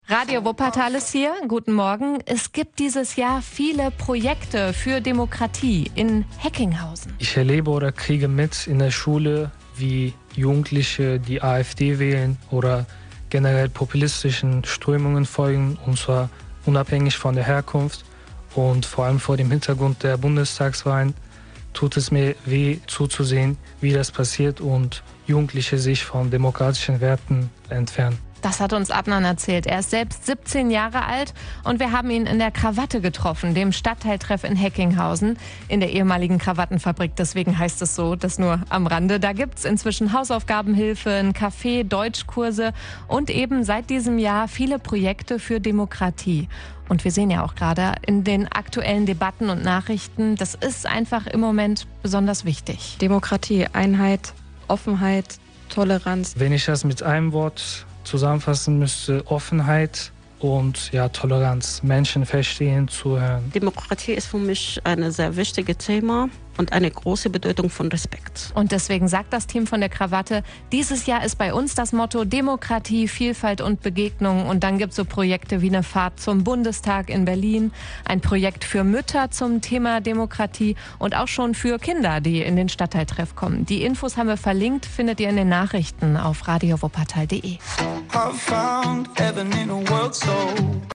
Radio Wuppertal ist hier. Guten Morgen. Es gibt dieses Jahr viele Projekte für Demokratie in Heckinghausen. Ich erlebe oder kriege mit in der Schule, wie Jugendliche die AfD wählen oder generell populistischen Strömungen folgen, und zwar unabhängig von der Herkunft. Und vor allem vor dem Hintergrund der Bundestagswahlen tut es mir weh zuzusehen, wie das passiert und Jugendliche sich von demokratischen Werten entfernen. Das hat uns Adnan erzählt. Er ist selbst 17 Jahre alt und wir haben ihn in der Krawatte getroffen, dem Stadtteiltreff in Heckinghausen, in der ehemaligen Krawattenfabrik. Deswegen heißt es so, das nur am Rande. Da gibt's inzwischen Hausaufgabenhilfe, ein Café, Deutschkurse und eben seit diesem Jahr viele Projekte für Demokratie. Und wir sehen ja auch gerade in den aktuellen Debatten und Nachrichten, das ist einfach im Moment besonders wichtig. Demokratie, Einheit, Offenheit, Toleranz. Wenn ich das mit einem Wort zusammenfassen müsste: Offenheit und Toleranz. Menschen verstehen, zuhören. Demokratie ist für mich ein sehr wichtiges Thema und eine große Bedeutung von Respekt. Und deswegen sagt das Team von der Krawatte, dieses Jahr ist bei uns das Motto Demokratie, Vielfalt und Begegnung. Und dann gibt es so Projekte wie eine Fahrt zum Bundestag in Berlin, ein Projekt für Mütter zum Thema Demokratie und auch schon für Kinder, die in den Stadtteiltreff kommen. Die Infos haben wir verlinkt, findet ihr in den Nachrichten auf radiowuppertal.de.